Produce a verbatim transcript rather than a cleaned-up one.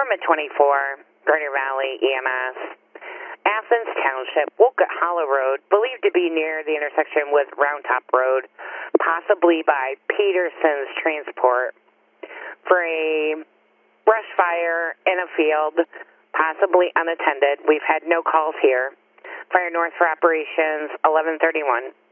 Permit twenty-four, Gardner Valley E M S. Athens Township, Wolcott Hollow Road, believed to be near the intersection with Round Top Road, possibly by Peterson's Transport, for a brush fire in a field, possibly unattended. We've had no calls here. Fire north for operations, eleven thirty-one.